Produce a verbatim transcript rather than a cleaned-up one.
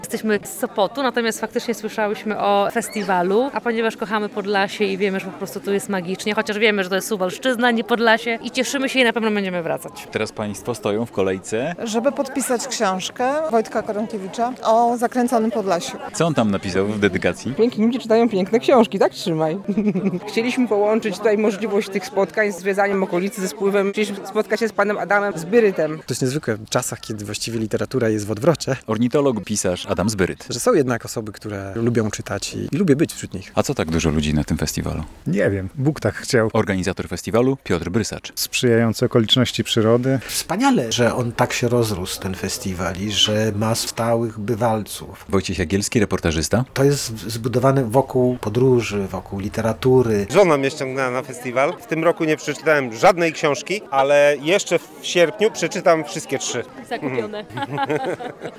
Jesteśmy z Sopotu, natomiast faktycznie słyszałyśmy o festiwalu, a ponieważ kochamy Podlasie i wiemy, że po prostu tu jest magicznie, chociaż wiemy, że to jest Suwalszczyzna, nie Podlasie i cieszymy się i na pewno będziemy wracać. Teraz Państwo stoją w kolejce. Żeby podpisać książkę Wojtka Koronkiewicza o zakręconym Podlasiu. Co on tam napisał w dedykacji? Piękni ludzie czytają piękne książki, tak trzymaj. Chcieliśmy połączyć tutaj możliwość tych spotkań z zwiedzaniem okolicy, ze spływem. Chcieliśmy spotkać się z panem Adamem Zbyrytem. To jest niezwykłe w czasach, kiedy właściwie literatura jest w odwrocie, Ornitolog, pisarz Adam Zbyryt. że są jednak osoby, które lubią czytać i, i lubię być wśród nich. A co tak dużo ludzi na tym festiwalu? Nie wiem, Bóg tak chciał. Organizator festiwalu Piotr Brysacz. Sprzyjające okoliczności przyrody. Wspaniale, że on tak się rozrósł, ten festiwal, i że ma stałych bywalców. Wojciech Jagielski, reportażysta. To jest zbudowane wokół podróży, wokół literatury. Żona mnie ściągnęła na festiwal. W tym roku nie przeczytałem żadnej książki, ale jeszcze w sierpniu przeczytam wszystkie trzy. Zakupione.